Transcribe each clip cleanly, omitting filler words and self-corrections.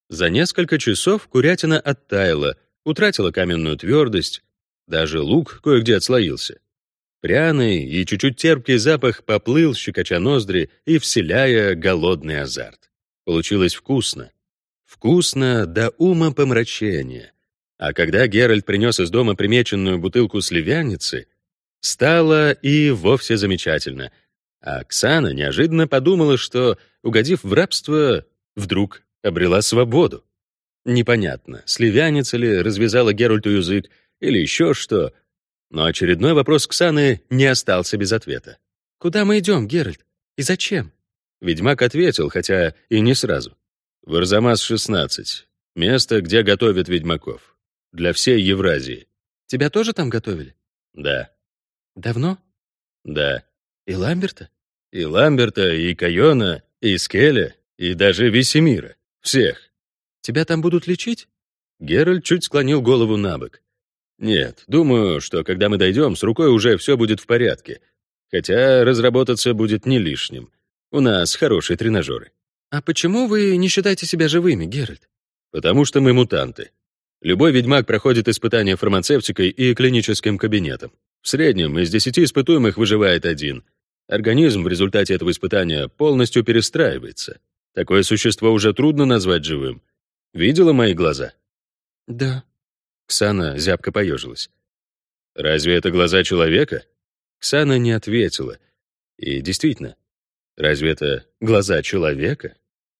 За несколько часов курятина оттаяла, утратила каменную твердость, даже лук кое-где отслоился. Пряный и чуть-чуть терпкий запах поплыл, щекоча ноздри и вселяя голодный азарт. Получилось вкусно. Вкусно до умопомрачения. А когда Геральт принес из дома примеченную бутылку сливяницы, стало и вовсе замечательно. А Оксана неожиданно подумала, что, угодив в рабство, вдруг обрела свободу. Непонятно, сливяница ли развязала Геральту язык или еще что, но очередной вопрос Ксаны не остался без ответа. «Куда мы идем, Геральт? И зачем?» Ведьмак ответил, хотя и не сразу. «В Арзамас-16. Место, где готовят ведьмаков. Для всей Евразии». «Тебя тоже там готовили?» «Да». «Давно?» «Да». «И Ламберта?» «И Ламберта, и Кайона, и Скеля, и даже Весемира. Всех». «Тебя там будут лечить?» Геральт чуть склонил голову набок. «Нет, думаю, что когда мы дойдем, с рукой уже все будет в порядке. Хотя разработаться будет не лишним. У нас хорошие тренажеры». «А почему вы не считаете себя живыми, Геральт?» «Потому что мы мутанты. Любой ведьмак проходит испытания фармацевтикой и клиническим кабинетом. В среднем из 10 испытуемых выживает 1. Организм в результате этого испытания полностью перестраивается. Такое существо уже трудно назвать живым. Видела мои глаза?» «Да». Ксана зябко поежилась. «Разве это глаза человека?» Ксана не ответила. И действительно, разве это глаза человека?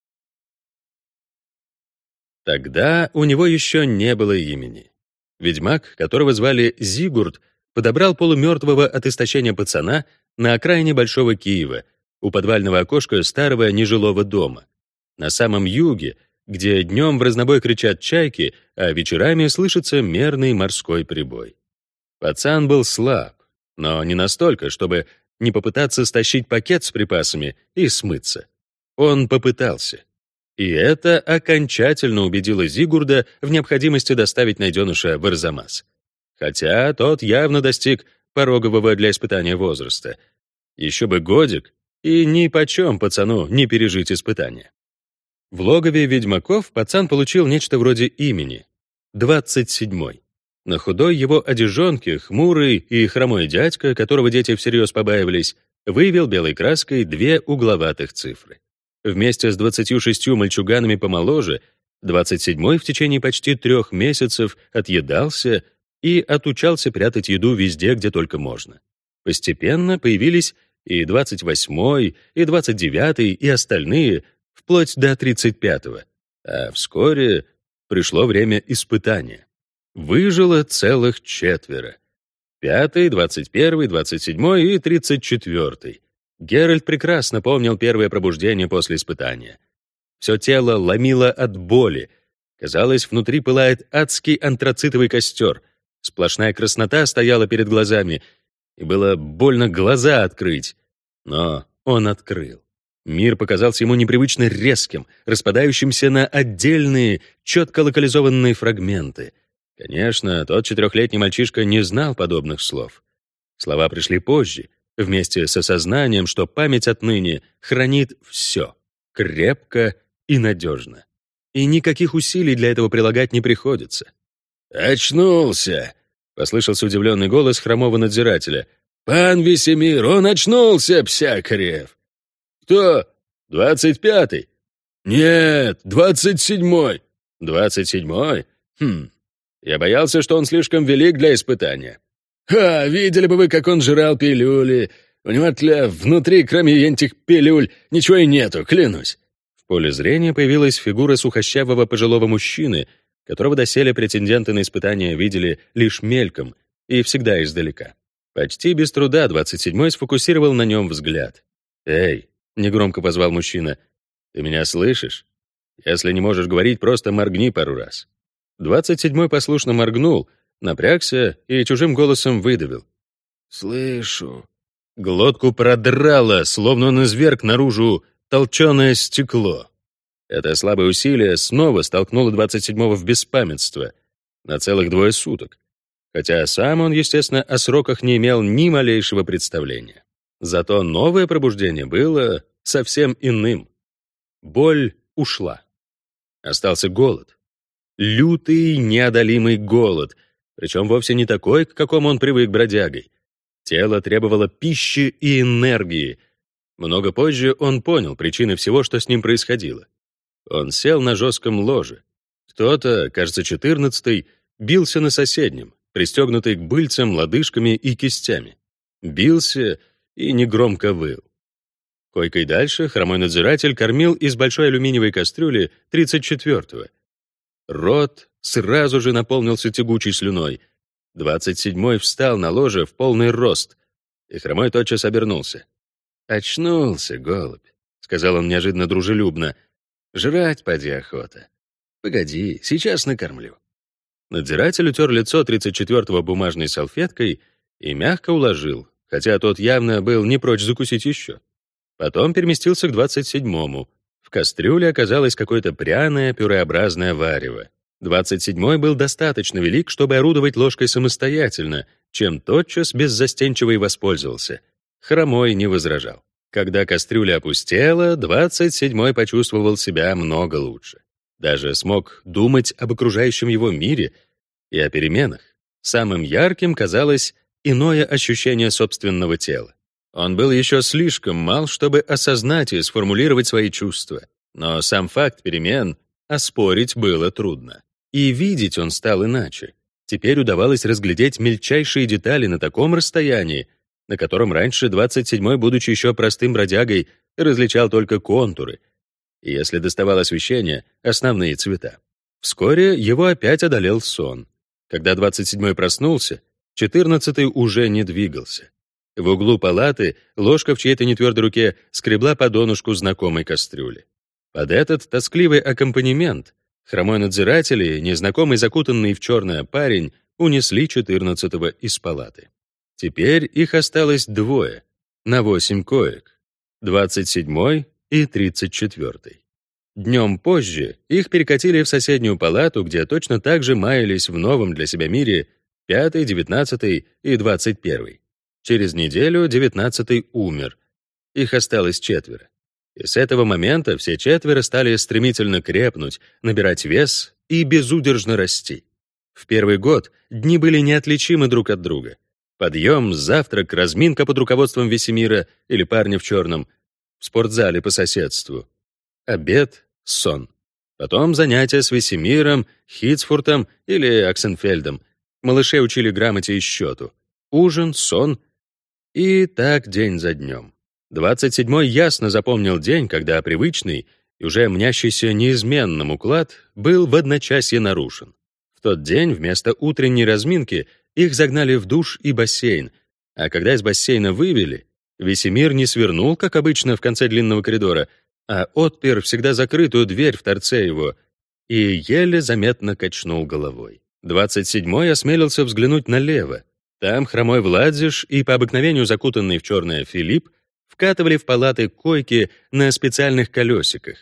Тогда у него еще не было имени. Ведьмак, которого звали Зигурд, подобрал полумертвого от истощения пацана на окраине Большого Киева, у подвального окошка старого нежилого дома. На самом юге, где днем в разнобой кричат чайки, а вечерами слышится мерный морской прибой. Пацан был слаб, но не настолько, чтобы не попытаться стащить пакет с припасами и смыться. Он попытался. И это окончательно убедило Зигурда в необходимости доставить найденыша в Арзамас. Хотя тот явно достиг порогового для испытания возраста. Еще бы годик, и нипочем пацану не пережить испытания. В логове ведьмаков пацан получил нечто вроде имени — 27-й. На худой его одежонке хмурый и хромой дядька, которого дети всерьез побаивались, вывел белой краской 2 угловатых цифры. Вместе с 26 мальчуганами помоложе, 27-й в течение почти 3 месяцев отъедался и отучался прятать еду везде, где только можно. Постепенно появились и 28-й, и 29-й, и остальные, вплоть до 35-го. А вскоре пришло время испытания. Выжило целых 4. 5-й, 21-й, 27-й и 34-й. Геральт прекрасно помнил первое пробуждение после испытания. Все тело ломило от боли. Казалось, внутри пылает адский антрацитовый костер. Сплошная краснота стояла перед глазами, и было больно глаза открыть. Но он открыл. Мир показался ему непривычно резким, распадающимся на отдельные, четко локализованные фрагменты. Конечно, тот 4-летний мальчишка не знал подобных слов. Слова пришли позже, вместе с осознанием, что память отныне хранит все, крепко и надежно. И никаких усилий для этого прилагать не приходится. «Очнулся!» — послышался удивленный голос хромого надзирателя. «Пан Весемир, он очнулся, Псякарев!» «Кто? 25-й?» «Нет, 27-й». «27-й? Я боялся, что он слишком велик для испытания». Видели бы вы, как он жрал пилюли. У него внутри, кроме этих пилюль, ничего и нету, клянусь». В поле зрения появилась фигура сухощавого пожилого мужчины, которого доселе претенденты на испытания видели лишь мельком и всегда издалека. Почти без труда 27-й сфокусировал на нем взгляд. «Эй!» — негромко позвал мужчина. «Ты меня слышишь? Если не можешь говорить, просто моргни пару раз». 27-й послушно моргнул, напрягся и чужим голосом выдавил. «Слышу». Глотку продрало, словно он изверг наружу толченое стекло. Это слабое усилие снова столкнуло 27-го в беспамятство на целых 2 суток. Хотя сам он, естественно, о сроках не имел ни малейшего представления. Зато новое пробуждение было совсем иным. Боль ушла. Остался голод. Лютый, неодолимый голод, причем вовсе не такой, к какому он привык бродягой. Тело требовало пищи и энергии. Много позже он понял причины всего, что с ним происходило. Он сел на жестком ложе. Кто-то, кажется, 14-й, бился на соседнем, пристегнутый к быльцам, лодыжками и кистями. Бился и негромко выл. Койкой дальше хромой надзиратель кормил из большой алюминиевой кастрюли 34-го. Рот сразу же наполнился тягучей слюной. 27-й встал на ложе в полный рост, и хромой тотчас обернулся. «Очнулся, голубь», — сказал он неожиданно дружелюбно. «Жрать поди охота. Погоди, сейчас накормлю». Надзиратель утер лицо 34-го бумажной салфеткой и мягко уложил, хотя тот явно был не прочь закусить еще. Потом переместился к 27-му. В кастрюле оказалось какое-то пряное, пюреобразное варево. 27-й был достаточно велик, чтобы орудовать ложкой самостоятельно, чем тотчас беззастенчиво и воспользовался. Хромой не возражал. Когда кастрюля опустела, 27-й почувствовал себя много лучше. Даже смог думать об окружающем его мире и о переменах. Самым ярким казалось иное ощущение собственного тела. Он был еще слишком мал, чтобы осознать и сформулировать свои чувства. Но сам факт перемен оспорить было трудно. И видеть он стал иначе. Теперь удавалось разглядеть мельчайшие детали на таком расстоянии, на котором раньше 27-й, будучи еще простым бродягой, различал только контуры, и, если доставало освещение, основные цвета. Вскоре его опять одолел сон. Когда 27-й проснулся, 14-й уже не двигался. В углу палаты ложка в чьей-то нетвердой руке скребла по донышку знакомой кастрюли. Под этот тоскливый аккомпанемент хромой надзиратель и незнакомый закутанный в черное парень унесли 14-го из палаты. Теперь их осталось двое, на 8 коек, 27-й и 34-й. Днем позже их перекатили в соседнюю палату, где точно так же маялись в новом для себя мире 5-й, 19-й и 21-й. Через неделю 19-й умер. Их осталось 4. И с этого момента все 4 стали стремительно крепнуть, набирать вес и безудержно расти. В первый год дни были неотличимы друг от друга. Подъем, завтрак, разминка под руководством Весемира или парня в черном, в спортзале по соседству. Обед, сон. Потом занятия с Весемиром, Хитцфуртом или Аксенфельдом. Малышей учили грамоте и счету. Ужин, сон. И так день за днем. 27-й ясно запомнил день, когда привычный и уже мнящийся неизменным уклад был в одночасье нарушен. В тот день вместо утренней разминки их загнали в душ и бассейн, а когда из бассейна вывели, Весемир не свернул, как обычно, в конце длинного коридора, а отпер всегда закрытую дверь в торце его и еле заметно качнул головой. 27-й осмелился взглянуть налево. Там хромой Владзиш и по обыкновению закутанный в черное Филипп вкатывали в палаты койки на специальных колесиках,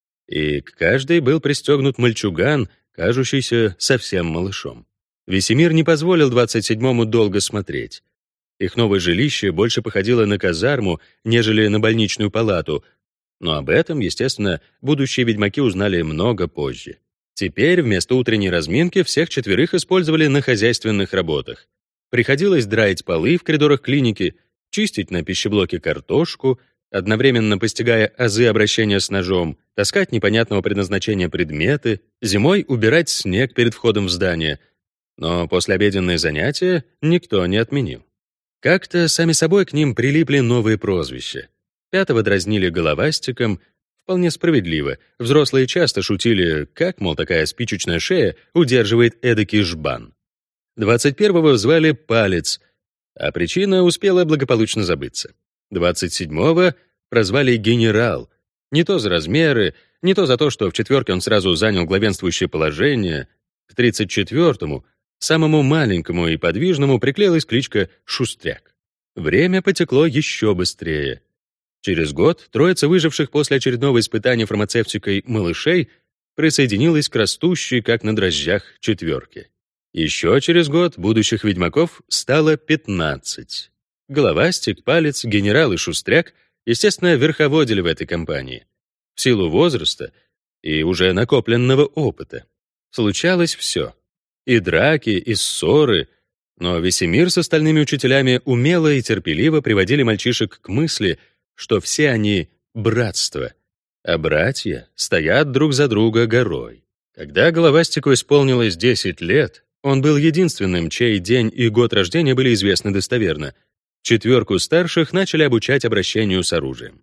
и к каждой был пристегнут мальчуган, кажущийся совсем малышом. Весемир не позволил 27-му долго смотреть. Их новое жилище больше походило на казарму, нежели на больничную палату, но об этом, естественно, будущие ведьмаки узнали много позже. Теперь вместо утренней разминки всех 4 использовали на хозяйственных работах. Приходилось драить полы в коридорах клиники, чистить на пищеблоке картошку, одновременно постигая азы обращения с ножом, таскать непонятного предназначения предметы, зимой убирать снег перед входом в здание. Но послеобеденные занятия никто не отменил. Как-то сами собой к ним прилипли новые прозвища. 5-го дразнили головастиком, вполне справедливо. Взрослые часто шутили, как, мол, такая спичечная шея удерживает эдакий жбан. 21-го звали Палец, а причина успела благополучно забыться. 27-го прозвали Генерал, не то за размеры, не то за то, что в четверке он сразу занял главенствующее положение. К 34-му, самому маленькому и подвижному, приклеилась кличка Шустряк. Время потекло еще быстрее. Через год троица выживших после очередного испытания фармацевтикой малышей присоединилась к растущей, как на дрожжах, четверке. Еще через год будущих ведьмаков стало 15. Головастик, Палец, Генерал и Шустряк, естественно, верховодили в этой компании. В силу возраста и уже накопленного опыта. Случалось все. И драки, и ссоры, но Весемир с остальными учителями умело и терпеливо приводили мальчишек к мысли, что все они — братство, а братья стоят друг за друга горой. Когда Головастику исполнилось 10 лет, он был единственным, чей день и год рождения были известны достоверно. 4 старших начали обучать обращению с оружием.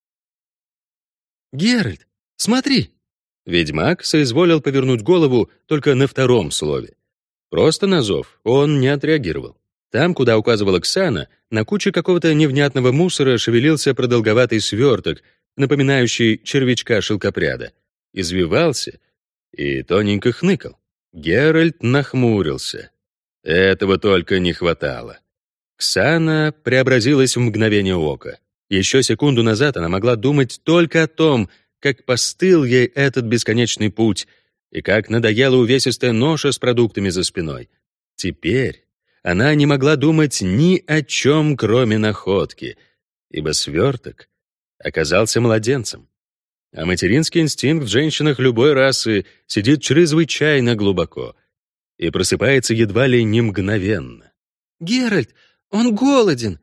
«Геральт, смотри!» Ведьмак соизволил повернуть голову только на 2-м слове. Просто на зов он не отреагировал. Там, куда указывала Ксана, на куче какого-то невнятного мусора шевелился продолговатый сверток, напоминающий червячка-шелкопряда. Извивался и тоненько хныкал. Геральт нахмурился. Этого только не хватало. Ксана преобразилась в мгновение ока. Еще секунду назад она могла думать только о том, как постыл ей этот бесконечный путь и как надоела увесистая ноша с продуктами за спиной. Теперь она не могла думать ни о чем, кроме находки, ибо сверток оказался младенцем. А материнский инстинкт в женщинах любой расы сидит чрезвычайно глубоко и просыпается едва ли не мгновенно. «Геральт, он голоден!»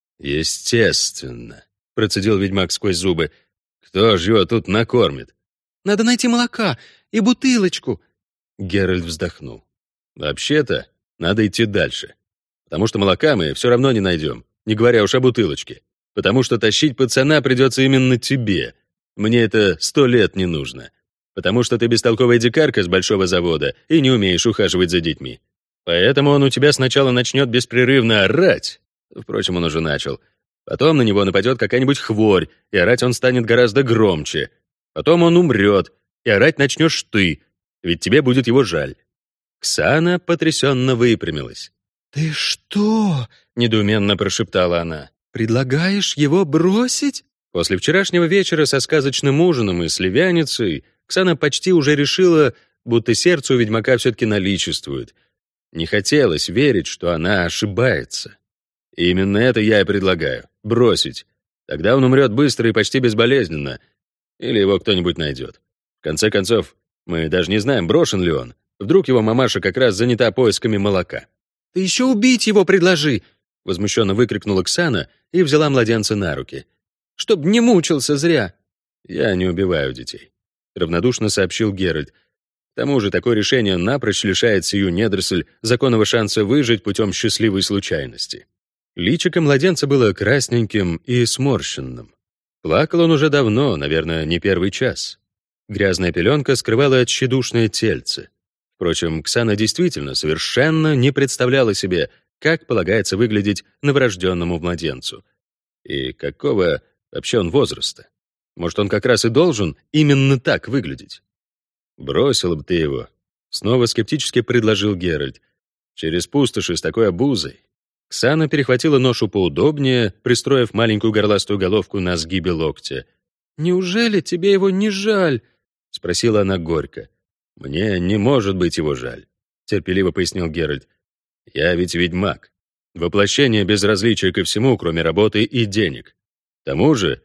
«Естественно», — процедил ведьмак сквозь зубы. «Кто ж его тут накормит?» «Надо найти молока и бутылочку». Геральт вздохнул. «Вообще-то, надо идти дальше, потому что молока мы все равно не найдем, не говоря уж о бутылочке, потому что тащить пацана придется именно тебе. Мне это 100 лет не нужно, потому что ты бестолковая дикарка с большого завода и не умеешь ухаживать за детьми. Поэтому он у тебя сначала начнет беспрерывно орать. Впрочем, он уже начал. Потом на него нападет какая-нибудь хворь, и орать он станет гораздо громче. Потом он умрет, и орать начнешь ты, ведь тебе будет его жаль». Ксана потрясенно выпрямилась. «Ты что?» — недоуменно прошептала она. «Предлагаешь его бросить?» После вчерашнего вечера со сказочным ужином и сливяницей Ксана почти уже решила, будто сердце у ведьмака все-таки наличествует. Не хотелось верить, что она ошибается. И именно это я и предлагаю — бросить. Тогда он умрет быстро и почти безболезненно. Или его кто-нибудь найдет. В конце концов, мы даже не знаем, брошен ли он. Вдруг его мамаша как раз занята поисками молока. «Ты еще убить его предложи!» — возмущенно выкрикнула Ксана и взяла младенца на руки. «Чтоб не мучился зря!» «Я не убиваю детей», — равнодушно сообщил Геральт. К тому же такое решение напрочь лишает сию недоросль законного шанса выжить путем счастливой случайности. Личико младенца было красненьким и сморщенным. Плакал он уже давно, наверное, не первый час. Грязная пеленка скрывала тщедушное тельце. Впрочем, Ксана действительно совершенно не представляла себе, как полагается выглядеть новорожденному младенцу. И какого вообще он возраста? Может, он как раз и должен именно так выглядеть? «Бросил бы ты его», — снова скептически предложил Геральт. «Через пустоши с такой обузой». Ксана перехватила ношу поудобнее, пристроив маленькую горластую головку на сгибе локтя. «Неужели тебе его не жаль?» — спросила она горько. «Мне не может быть его жаль», — терпеливо пояснил Геральт. «Я ведь ведьмак. Воплощение безразличия ко всему, кроме работы и денег. К тому же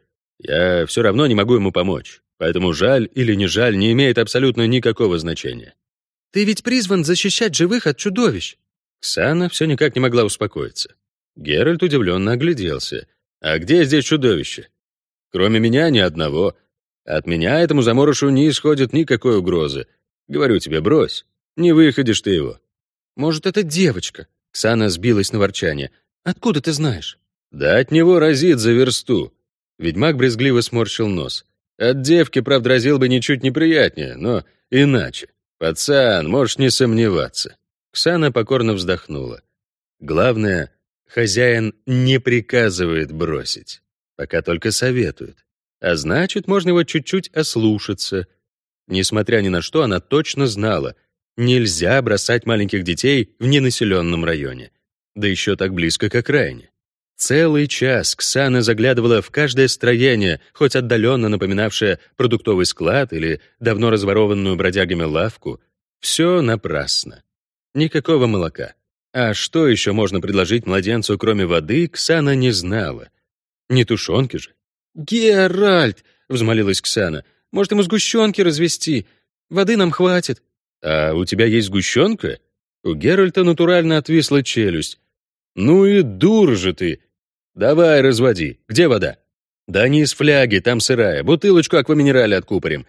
я все равно не могу ему помочь, поэтому жаль или не жаль не имеет абсолютно никакого значения». «Ты ведь призван защищать живых от чудовищ». Ксана все никак не могла успокоиться. Геральт удивленно огляделся. «А где здесь чудовище? Кроме меня ни одного. От меня этому заморышу не исходит никакой угрозы. Говорю тебе, брось. Не выходишь ты его». «Может, это девочка?» Ксана сбилась на ворчание. «Откуда ты знаешь?» «Да от него разит за версту». Ведьмак брезгливо сморщил нос. «От девки, правда, разил бы ничуть неприятнее, но иначе. Пацан, можешь не сомневаться». Ксана покорно вздохнула. Главное, хозяин не приказывает бросить, пока только советует. А значит, можно его чуть-чуть ослушаться. Несмотря ни на что, она точно знала, нельзя бросать маленьких детей в ненаселенном районе, да еще так близко к окраине. Целый час Ксана заглядывала в каждое строение, хоть отдаленно напоминавшее продуктовый склад или давно разворованную бродягами лавку. Все напрасно. Никакого молока. А что еще можно предложить младенцу, кроме воды, Ксана не знала. Не тушенки же. «Геральт!» — взмолилась Ксана. Может, ему сгущенки развести? Воды нам хватит». «А у тебя есть сгущенка?» У Геральта натурально отвисла челюсть. «Ну и дур же ты! Давай, разводи. Где вода?» «Да не из фляги, там сырая. Бутылочку акваминерали откупорим».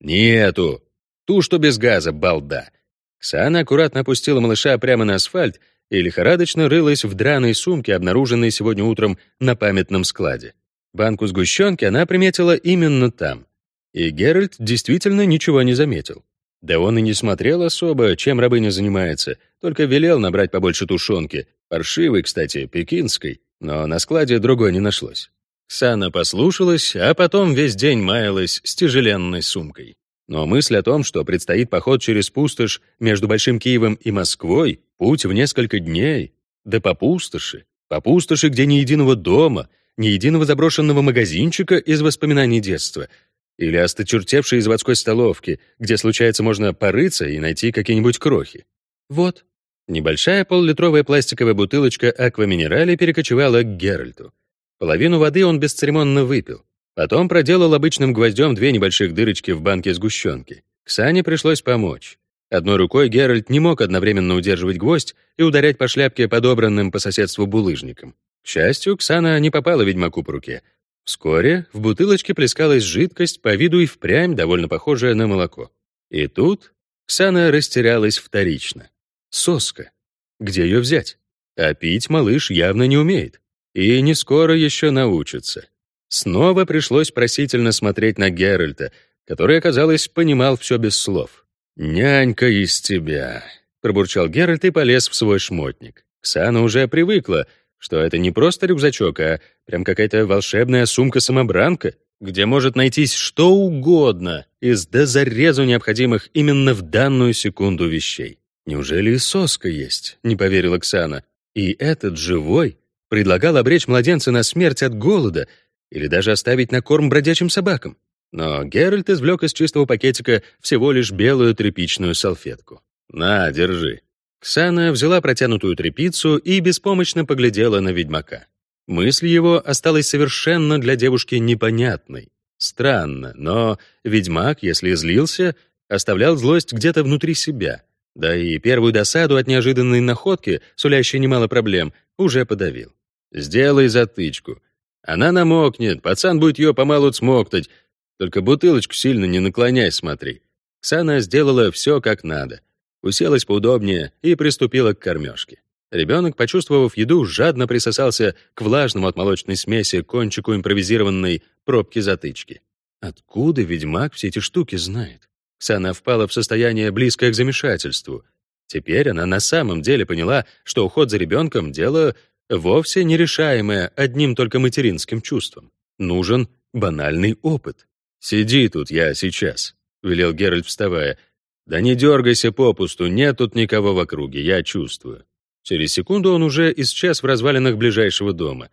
«Нету. Ту, что без газа, балда». Ксана аккуратно опустила малыша прямо на асфальт и лихорадочно рылась в драной сумке, обнаруженной сегодня утром на памятном складе. Банку сгущенки она приметила именно там. И Геральт действительно ничего не заметил. Да он и не смотрел особо, чем рабыня занимается, только велел набрать побольше тушенки, паршивой, кстати, пекинской, но на складе другой не нашлось. Ксана послушалась, а потом весь день маялась с тяжеленной сумкой. Но мысль о том, что предстоит поход через пустошь между Большим Киевом и Москвой, путь в несколько дней, да по пустоши, где ни единого дома, ни единого заброшенного магазинчика из воспоминаний детства, или осточертевшей заводской столовки, где, случается, можно порыться и найти какие-нибудь крохи. Вот. Небольшая поллитровая пластиковая бутылочка акваминерали перекочевала к Геральту. Половину воды он бесцеремонно выпил. Потом проделал обычным гвоздем 2 небольших дырочки в банке сгущенки. Ксане пришлось помочь. Одной рукой Геральт не мог одновременно удерживать гвоздь и ударять по шляпке подобранным по соседству булыжником. К счастью, Ксана не попала ведьмаку по руке. Вскоре в бутылочке плескалась жидкость, по виду и впрямь довольно похожая на молоко. И тут Ксана растерялась вторично. Соска. Где ее взять? А пить малыш явно не умеет. И не скоро еще научится. Снова пришлось просительно смотреть на Геральта, который, оказалось, понимал все без слов. «Нянька из тебя», — пробурчал Геральт и полез в свой шмотник. Ксана уже привыкла, что это не просто рюкзачок, а прям какая-то волшебная сумка-самобранка, где может найтись что угодно из до зарезу необходимых именно в данную секунду вещей. «Неужели и соска есть?» — не поверила Ксана. «И этот живой предлагал обречь младенца на смерть от голода или даже оставить на корм бродячим собакам». Но Геральт извлек из чистого пакетика всего лишь белую тряпичную салфетку. «На, держи». Ксана взяла протянутую тряпицу и беспомощно поглядела на ведьмака. Мысль его осталась совершенно для девушки непонятной. Странно, но ведьмак, если злился, оставлял злость где-то внутри себя. Да и первую досаду от неожиданной находки, сулящей немало проблем, уже подавил. «Сделай затычку. Она намокнет, пацан будет ее помалу цмоктать. Только бутылочку сильно не наклоняй, смотри». Ксана сделала все как надо. Уселась поудобнее и приступила к кормежке. Ребенок, почувствовав еду, жадно присосался к влажному от молочной смеси кончику импровизированной пробки-затычки. Откуда ведьмак все эти штуки знает? Ксана впала в состояние, близкое к замешательству. Теперь она на самом деле поняла, что уход за ребенком — дело вовсе нерешаемое одним только материнским чувством. Нужен банальный опыт. «Сиди тут, я сейчас», — велел Геральт, вставая. «Да не дергайся попусту, нет тут никого в округе, я чувствую». Через секунду он уже исчез в развалинах ближайшего дома.